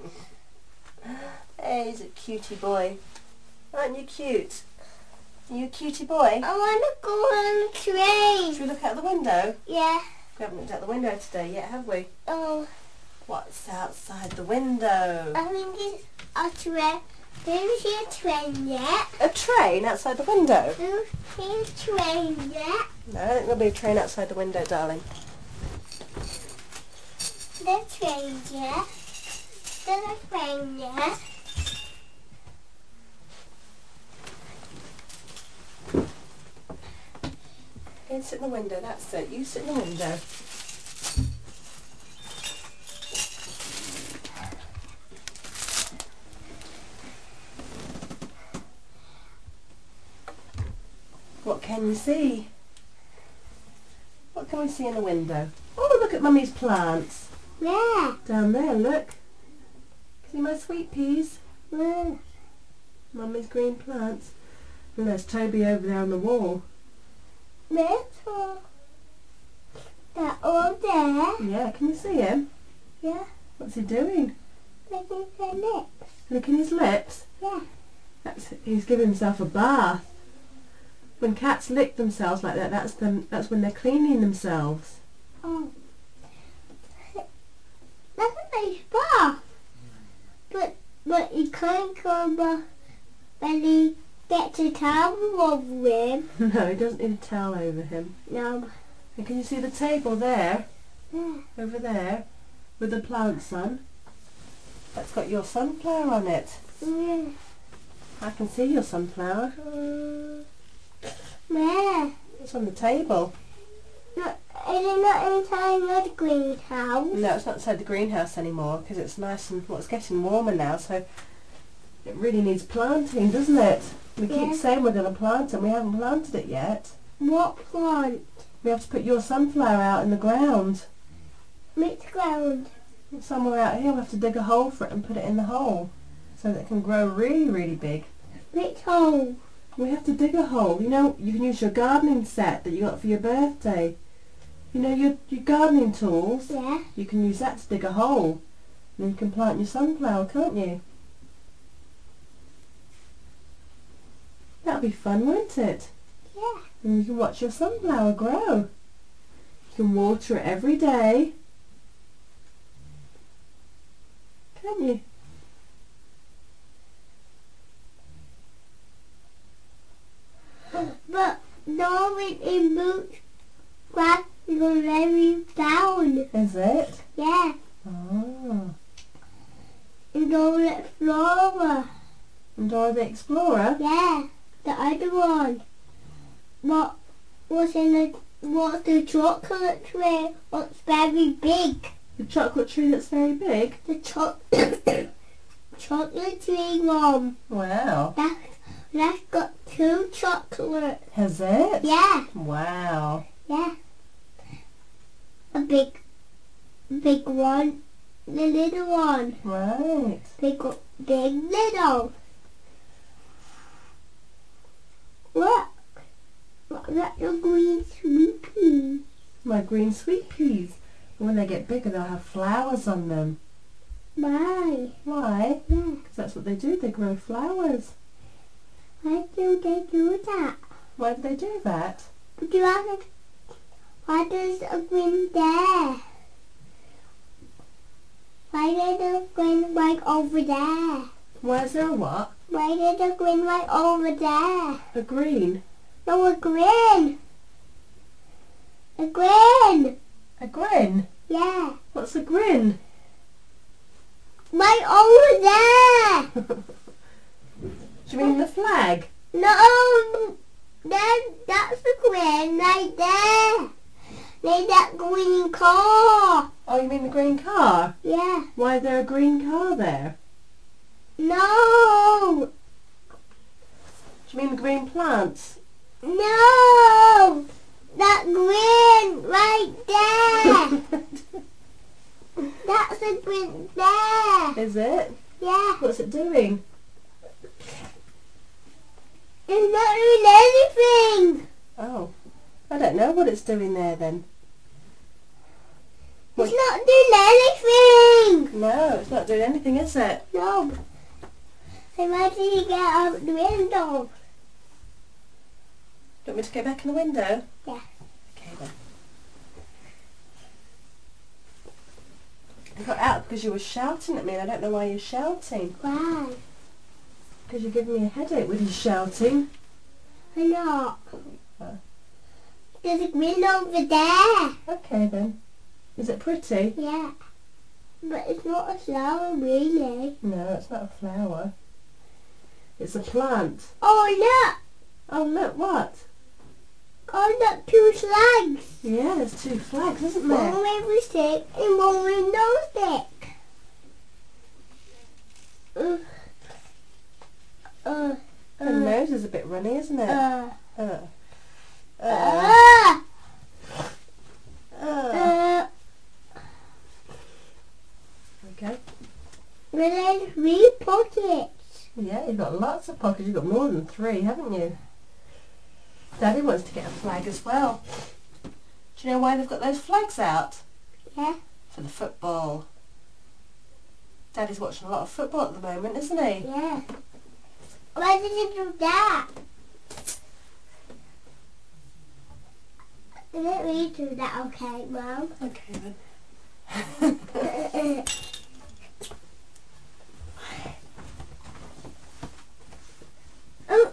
Hey, he's a cutie boy. Aren't you cute? Are you a cutie boy? I want to go on a train. Should we look out the window? Yeah. We haven't looked out the window today yet, have we? Oh, What's outside the window? I think it's a train. Do you see a train yet? A train outside the window? Do you see a train yet? No, I don't think there'll be a train outside the window, darling. The train yet? There's a train yet? Go and sit in the window, that's it. You sit in the window. What can you see? What can we see in the window? Oh, look at Mummy's plants. Where? Down there, look. See my sweet peas? Where? Mummy's green plants. And there's Toby over there on the wall. Metal. That all there? Yeah, can you see him? Yeah. What's he doing? Making their lips. Licking his lips? Yeah. That's, he's giving himself a bath. When cats lick themselves like that, that's them. That's when they're cleaning themselves. Oh. That's a nice bath. But but you can't go bath when he gets a towel over him. No, he doesn't need a towel over him. No. And can you see the table there? Yeah. Over there? With the plant sun? That's got your sunflower on it. Yeah. I can see your sunflower. Mm. Where? It's on the table. No, is it not inside the greenhouse? No, it's not inside the greenhouse anymore because it's nice and, well, it's getting warmer now, so it really needs planting, doesn't it? We Yeah. keep saying we're going to plant it and we haven't planted it yet. What plant? We have to put your sunflower out in the ground. Which ground? Somewhere out here we have to dig a hole for it and put it in the hole so that it can grow really, really big. Which hole? We have to dig a hole. You know, you can use your gardening set that you got for your birthday. You know, your, your gardening tools. Yeah. You can use that to dig a hole. And then you can plant your sunflower, can't you? That'll be fun, won't it? Yeah. And you can watch your sunflower grow. You can water it every day. Can you? But no, it in boots grass is very down. Is it? Yeah. Oh. And go let Flora. And Dora the Explorer? Yeah. The other one. What was in the what's the chocolate tray? What's very big? The chocolate tree that's very big? The cho- chocolate tree one. Wow. That that's got two chocolates. Has it? Yeah. Wow. Yeah. A big, big one. The little one. Right. Big, big, little. Look. Look at the green sweet peas. My green sweet peas. And when they get bigger they'll have flowers on them. Why? Why? Yeah. Because that's what they do. They grow flowers. Why do they do that? Why do they do that? But you have to, why does a green there? Why did the green right over there? Why is there a what? Why did the green right over there? A green. No, a green. A green. A grin? Yeah. What's a grin? Right over there. Do you mean the flag? No, that, that's the green right there. There's that green car. Oh, you mean the green car? Yeah. Why is there a green car there? No. Do you mean the green plants? No. That green right there. That's a green there. Is it? Yeah. What's it doing? not doing anything. Oh, I don't know what it's doing there then. It's not doing anything. No, it's not doing anything, is it? No. So why did you get out the window? Do you want me to go back in the window? Yeah. Okay then. I got out because you were shouting at me and I don't know why you're shouting. Why? Because you're giving me a headache with your shouting. I'm not. Oh. There's a green over there. Okay then. Is it pretty? Yeah. But it's not a flower really. No, it's not a flower. It's a plant. Oh look! Oh look, what? Oh look, two flags. Yeah, there's two flags, isn't there? One rainbow stick and one window stick. Uh, uh, Her nose is a bit runny, isn't it? uh, Uh. Uh. uh, Uh. uh, Okay. But there's three pockets. Yeah, you've got lots of pockets. You've got more than three, haven't you? Daddy wants to get a flag as well. Do you know why they've got those flags out? Yeah. For the football. Daddy's watching a lot of football at the moment, isn't he? Yeah. Why did you do that? I didn't really do that, okay, Mum? Okay then. Oh.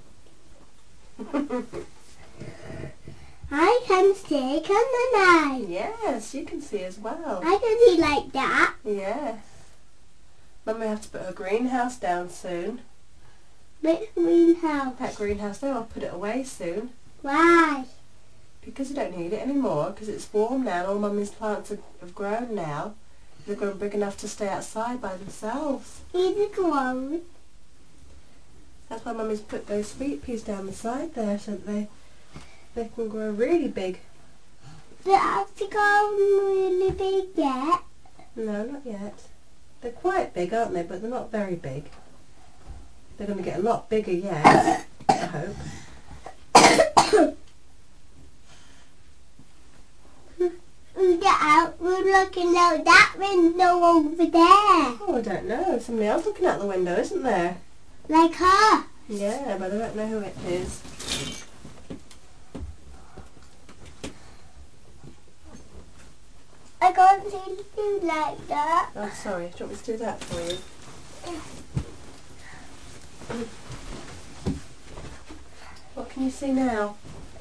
I can see, can I? Yes, you can see as well. I can see like that. Yes. Mum may have to put her greenhouse down soon. Which greenhouse? That greenhouse there, I'll put it away soon. Why? Because you don't need it anymore, because it's warm now and all Mummy's plants have, have grown now. They've grown big enough to stay outside by themselves. Need to go. That's why Mummy's put those sweet peas down the side there so that they, they can grow really big. Do I have to go really big yet? No, not yet. They're quite big, aren't they? But they're not very big. They're going to get a lot bigger yet, I hope. Get out. We're looking out that window over there. Oh, I don't know. Somebody else looking out the window, isn't there? Like her. Yeah, but I don't know who it is. I can't see you like that. Oh, sorry. Do you want me to do that for you? What can you see now?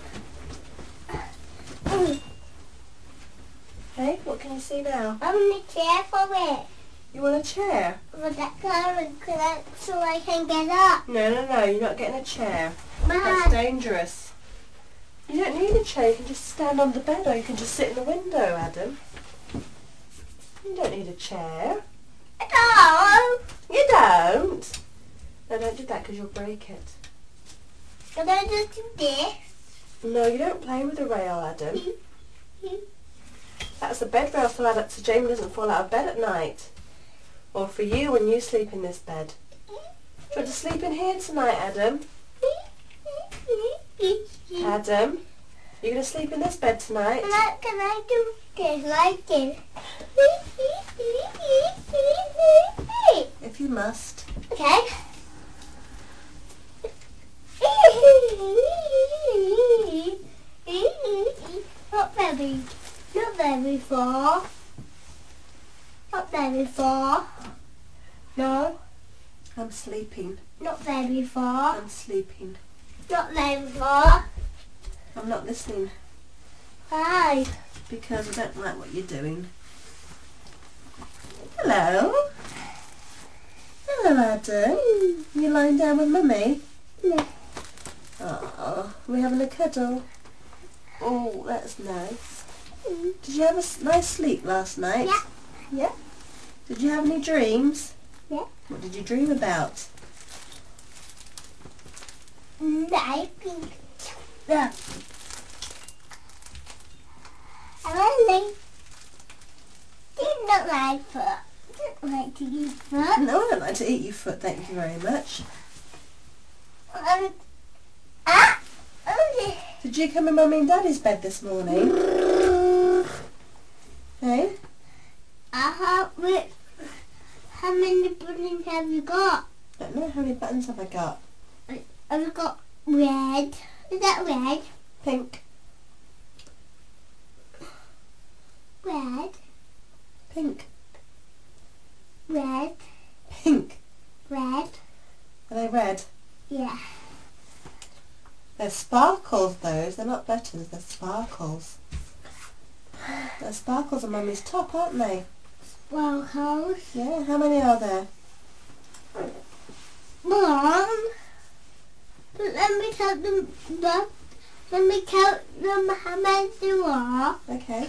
Hey, what can you see now? I want a chair for it. You want a chair? For that car so I can get up. No, no, no. You're not getting a chair. That's Mom. dangerous. You don't need a chair. You can just stand on the bed or you can just sit in the window, Adam. You don't need a chair. I You don't. No, don't do that because you'll break it. don't. Can I just do this? No, you don't play with the rail, Adam. That's the bed rail so, Adam, so Jamie doesn't fall out of bed at night. Or for you when you sleep in this bed. Do you want to sleep in here tonight, Adam? Adam? You going to sleep in this bed tonight? Can I, can I do this like this? If you must. Okay. Not very, not very far. Not very far. No, I'm sleeping. not very far. I'm sleeping. Not very far. I'm not listening Hi. because I don't like what you're doing. Hello? Hello, Adam. You lying down with Mummy? No. Oh, we having a cuddle? Oh, that's nice. Did you have a s- nice sleep last night? Yeah. Yeah? Did you have any dreams? Yeah. What did you dream about? I think. Yeah. I want to did not like foot. Didn't like to eat foot. No, I don't like to eat your foot, thank you very much. Um, Did you come in Mummy and Daddy's bed this morning? Hey? Uh-huh. Wait. How many buttons have you got? I don't know, how many buttons have I got? I've got red. Is that red? Pink. Red. Pink. Red. Pink. Red. Are they red? Yeah. They're sparkles, those. They're not buttons, they're sparkles. They're sparkles on Mummy's top, aren't they? Sparkles. Yeah, how many are there? Mom. But let me count them. Let let me count them. How many there are? Okay.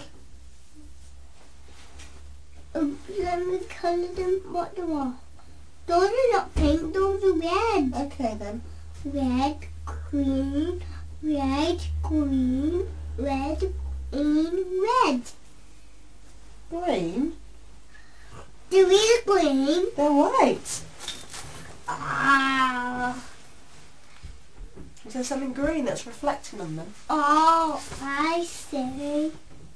Um, let me count them. What there are? Those are not pink. Those are red. Okay then. Red, green, red, green, red, green, red. Green? There is green. They're white. Ah. Is there something green that's reflecting on them? Oh, I see.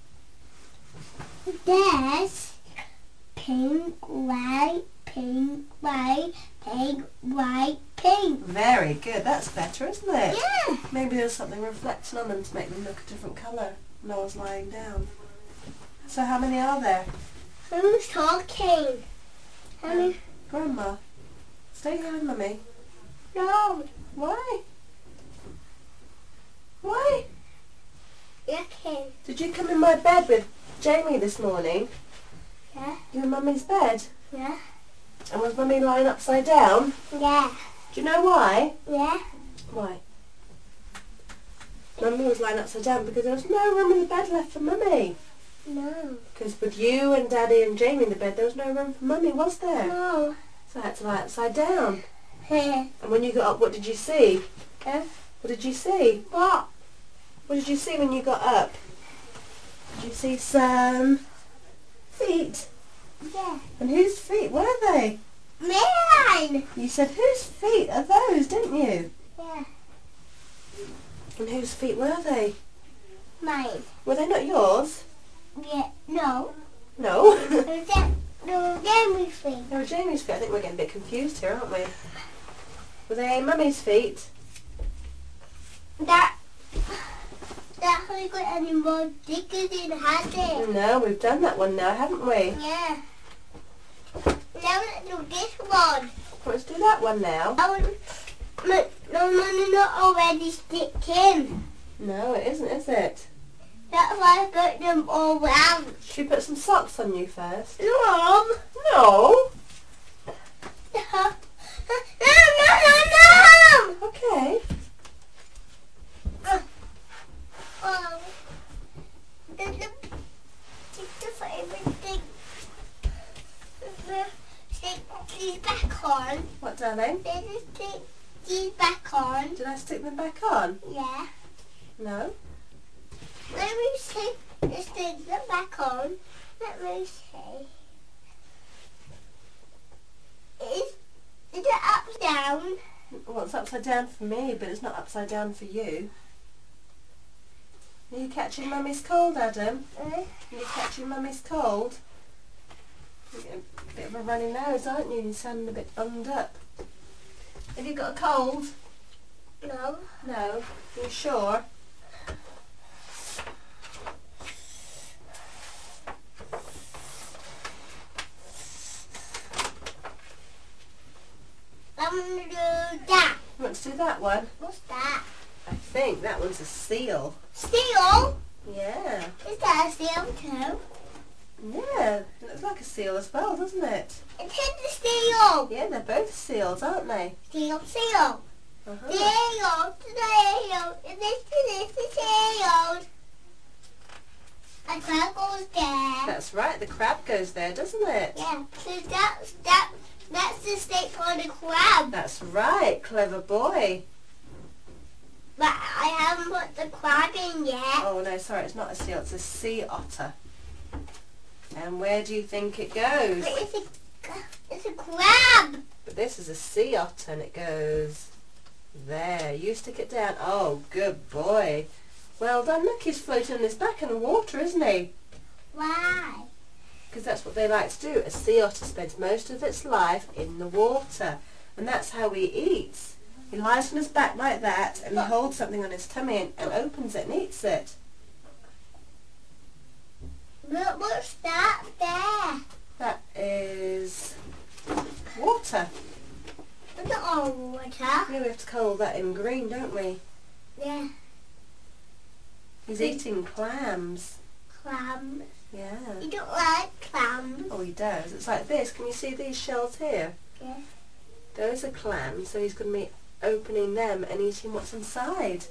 There's pink, white, pink, white, pink, white, pink. Very good. That's better, isn't it? Yeah. Maybe there's something reflecting on them to make them look a different colour when I was lying down. So how many are there? Who's talking? How many? Grandma. Stay here with Mummy. No. Why? Why? Okay. Did you come in my bed with Jamie this morning? Yeah. You in Mummy's bed? Yeah. And was Mummy lying upside down? Yeah. Do you know why? Yeah. Why? Mummy was lying upside down because there was no room in the bed left for Mummy. No. Because with you and Daddy and Jamie in the bed, there was no room for Mummy, was there? No. So I had to lie upside down. Hey. And when you got up, what did you see? Uh, What did you see? what? What did you see when you got up? Did you see some feet? Yeah. And whose feet were they? Mine. You said, whose feet are those, didn't you? Yeah. And whose feet were they? Mine. Were they not yours? Yeah. No. No. No, that, no, Jamie's feet. They were Jamie's feet. I think we're getting a bit confused here, aren't we? Were they Mummy's feet? That, that hasn't got any more stickers in, has it? No, we've done that one now, haven't we? Yeah. Now let's do this one. Let's do that one now. I want, no, no, no, no, not already stick in. No, it isn't, is it? That's why I put them all round. Should we put some socks on you first? Mom. No. No, no, no, no, no. Okay. Oh, there's the, just the favorite thing. Stick these back on. What, darling? There's a stick these back on. Did I stick them back on? Yeah. No. Let me stick the stick them back on. Let me see. Is, is it up down? Well, it's upside down for me, but it's not upside down for you. Are you catching Mummy's cold, Adam? Uh, Are you catching Mummy's cold? You're getting a bit of a runny nose, aren't you? You're sounding a bit bunged up. Have you got a cold? no. No. Are you sure? I'm gonna do that. You want to do that one? What's that? I think that one's a seal. Seal? Yeah. Is that a seal too? Yeah. It looks like a seal as well, doesn't it? It's a seal. Yeah, they're both seals, aren't they? Seal, seal. Uh-huh. Seal, seal. This is the seal. A crab goes there. That's right, the crab goes there, doesn't it? Yeah, so that's, that, that's the stick for the crab. That's right, clever boy. But I haven't put the crab in yet. Oh no, sorry, it's not a seal, it's a sea otter. And where do you think it goes? But it's a, it's a crab. But this is a sea otter and it goes there. You stick it down. Oh, good boy. Well done. Look, he's floating on his back in the water, isn't he? Why? Because that's what they like to do. A sea otter spends most of its life in the water. And that's how he eats. He lies on his back like that and he holds something on his tummy and, and opens it and eats it. Look, what's that there? That is water. It's not all water. Yeah, we have to colour that in green, don't we? Yeah, He's eating clams. clams. Yeah. You don't like clams? Oh, he does. It's like this. Can you see these shells here? Yeah. Those are clams, so he's going to be opening them and eating what's inside.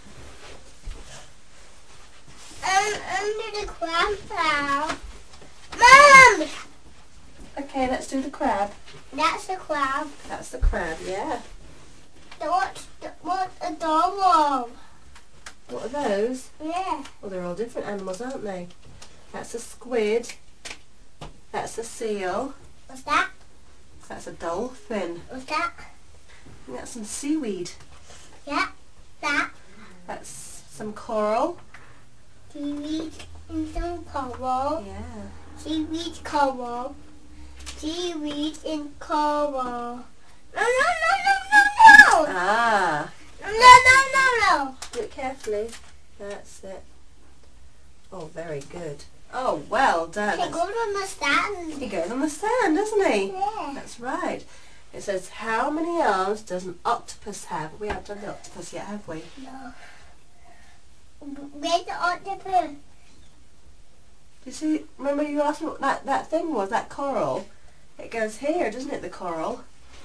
Um, under the crab now. Mum! Okay, let's do the crab. That's a crab. That's the crab, yeah. What's, what's a dog? What are those? Yeah. Well, they're all different animals, aren't they? That's a squid. That's a seal. What's that? That's a dolphin. What's that? And that's some seaweed. Yeah. That. That's some coral. Seaweed in some coral. Yeah. Seaweed coral. Seaweed in coral. No, no, no, no, no, no! Ah. No, no, no, no! Do it carefully. That's it. Oh, very good. Oh, well done. He goes on the stand. He goes on the sand, doesn't he? Yeah. That's right. It says, how many arms does an octopus have? We haven't done the octopus yet, have we? No. Where's the octopus? You see, remember you asked me what that, that thing was, that coral? It goes here, doesn't it, the coral?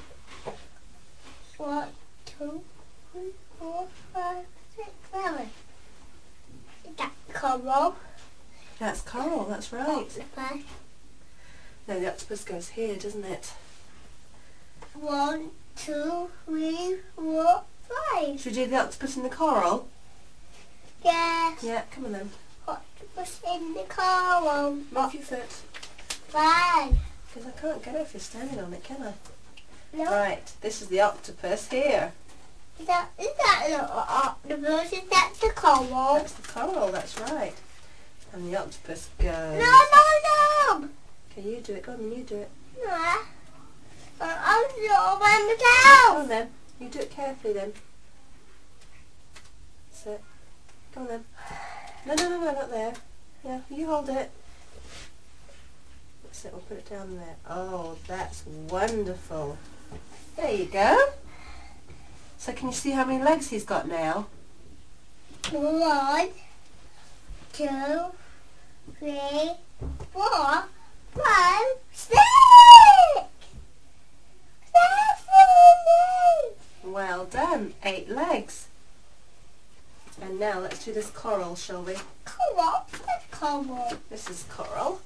One, two, three, four, five, six, seven. Is that coral? That's coral, that's right. Octopus. No, the octopus goes here, doesn't it? One, two, three, four, five. Should we do the octopus in the coral? Yes. Yeah, come on then. Octopus in the coral. Move your foot. Five. Because I can't get it if you're standing on it, can I? No. Right, this is the octopus here. Is that, is that the octopus? Is that the coral? That's the coral, that's right. And the octopus goes... No, no, no! Okay, you do it. Go on then, you do it. No. I'll do it all by Go myself. on then. You do it carefully then. That's it. Go on then. No, no, no, no, not there. Yeah, you hold it. That's it, we'll put it down there. Oh, that's wonderful. There you go. So can you see how many legs he's got now? One, two, three, four, five, six! Seven! Well done. Eight legs. And now let's do this coral, shall we? Coral? What's coral? This is coral.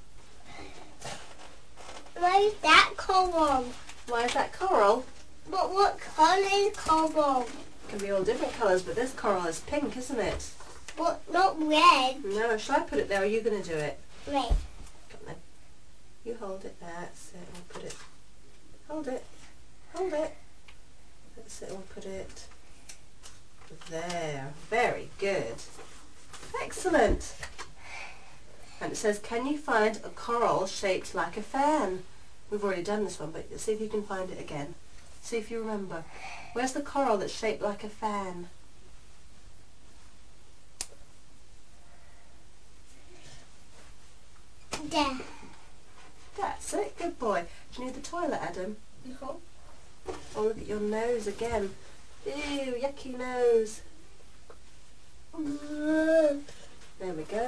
Why is that coral? Why is that coral? But what colour is coral? It can be all different colours, but this coral is pink, isn't it? But not red. No, shall I put it there or are you going to do it? Red. Come on then. You hold it, that's it, we'll put it. Hold it. Hold it. That's it, we'll put it there. Very good. Excellent. And it says, can you find a coral shaped like a fan? We've already done this one, but see if you can find it again. See if you remember. Where's the coral that's shaped like a fan? There. That's it, good boy. Do you need the toilet, Adam? No. Oh, look at your nose again. Ew, yucky nose. There we go.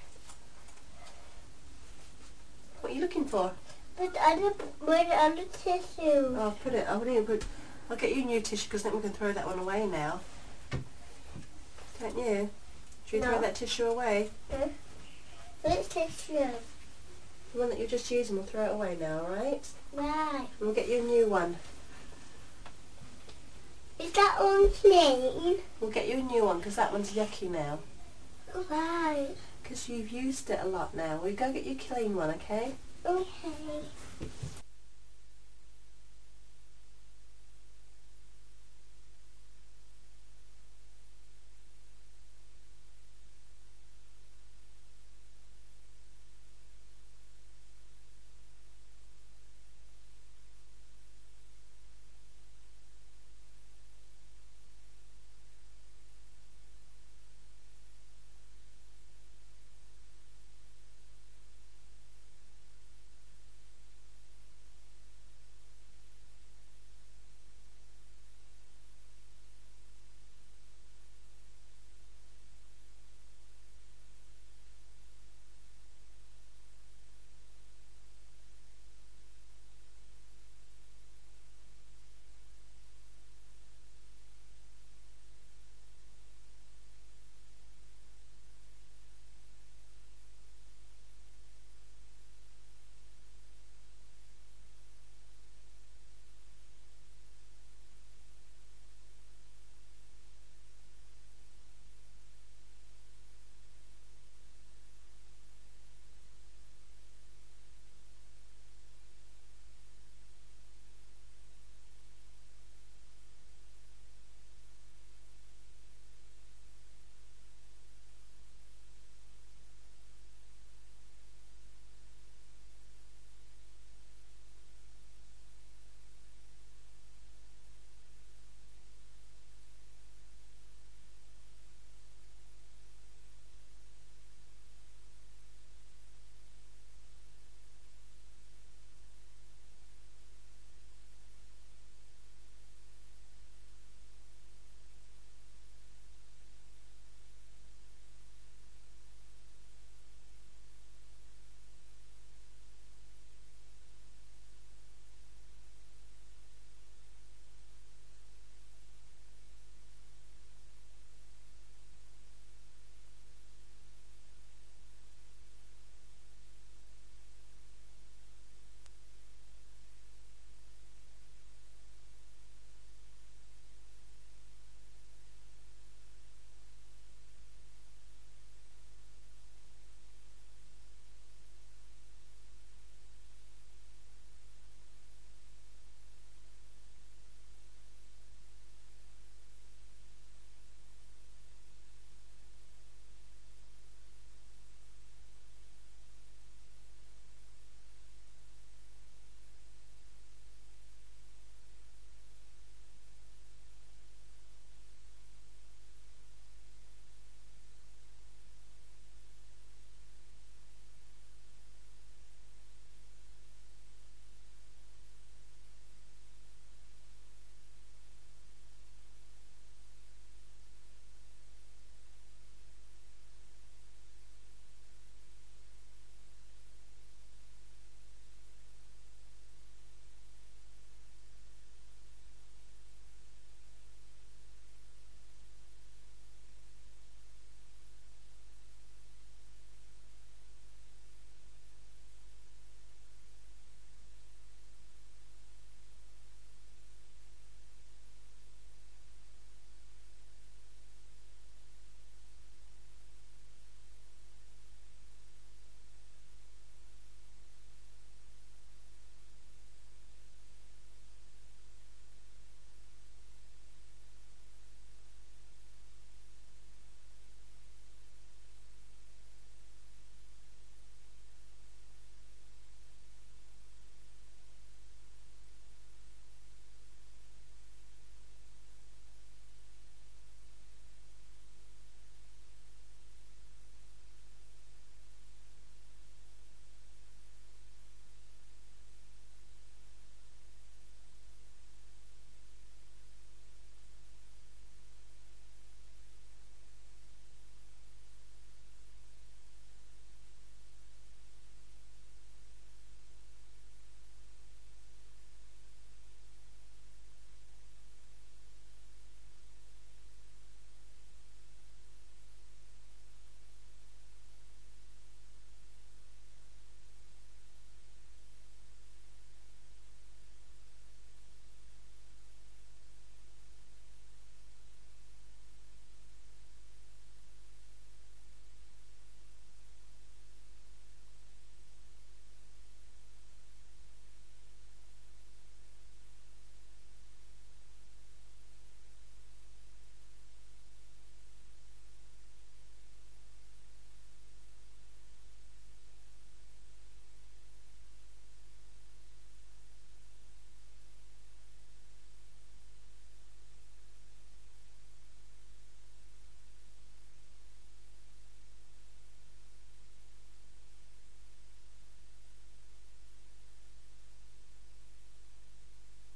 What are you looking for? But other, where's the other tissue? Oh, put it. I wouldn't even put. I'll get you a new tissue because I think we can throw that one away now. Don't you? Should we No. throw that tissue away? Huh? Which tissue? The one that you're just using, we'll throw it away now, alright? Right. And we'll get you a new one. Is that one clean? We'll get you a new one because that one's yucky now. Right. Because you've used it a lot now. We'll go get you a clean one, okay? Okay.